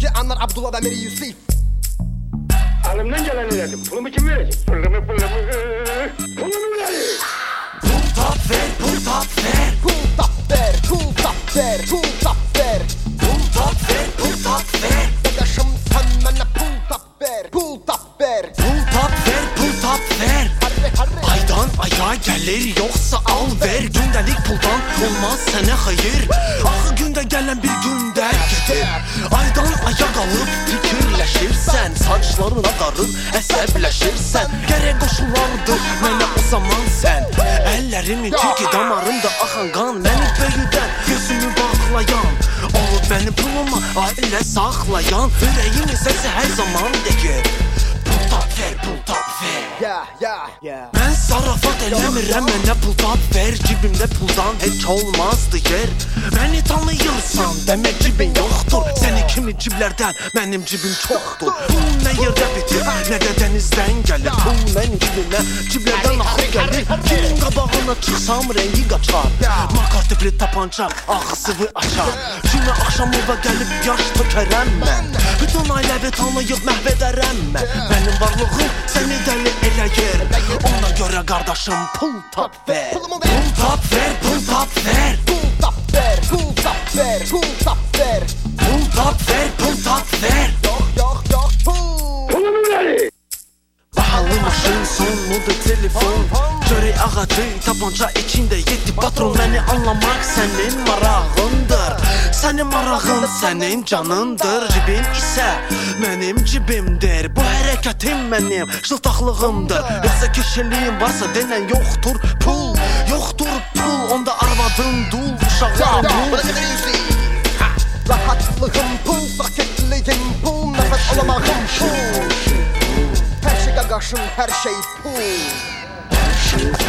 Çünkü Anlar Abdullah ve Meri Yusuf. Elimden geleni dedim. Pulumu kim verecek? Pulumu verin. Pull top ver, pull top ver. Pull top ver, pull top ver, pull top ver. Pull top ver, pull top ver. Dadaşım sen bana pull top ver, pull top ver. Pull top ver, pull top ver. Harri. Aydan aya gelir yoksa al ver. Gündelik puldan olmaz sana hayır. Axı günde gelen bir günde getir. Aydan aya kalıp fikirleşirsen, saçlarına qarır əsəbləşirsən. Gərək qoşulardır mənə o zaman sən. Əllərimin çünki damarımda axan qan məni böyüdən, gözümü bağlayan, olub məni puluma ailə saxlayan. Ürəyimin səsi hər zaman deyir, pull top ver, pull top ver. Yeah. Mən zarafat eləmirəm, mənə pul tap ver. Cibimdə puldan heç olmazdı yer. Məni tanıyırsan, demək cibin yoxdur. Səni kimi ciblərdən mənim cibim çoxdur. Pul nə yerdə bitir, nə də dənizdən gəlir. Pul mənim cibimə ciblərdən axıb gəlir. Kimin qabağına çıxsam rəngi qaçar. Makartipli tapanca ağzıvı açar. Cümə axşamıva gəlib yaş tökərəm mən. Bütün ailəvi tanıyıb məhv edərəm mən. Mənim varlığım səni dəli eləyir. Ona görə qardaşım pull top ver. Pull top ver, pull top ver. Pull top ver, pull top ver, pull top ver. Pull top ver, pull top ver. Yok, pull. Pulumu verin. Bahalı maşın, son model telefon. Çörək ağacı, tapanca içində 7 patron. Məni anlamaq sənin marağındır. Sənin marağın sənin canındır. Cibin isə mənim cibimdir. Bu hərəkətim mənim şıltaqlığımdır. Yoxsa kişiliyim varsa denən yoxdur pul. Yoxdur pul, onda arvadın dul, uşaqların dul. Rahatlığım pul, sakitliğim pul, nefes alamağım pul. Her şey gagaşım, her şey pul.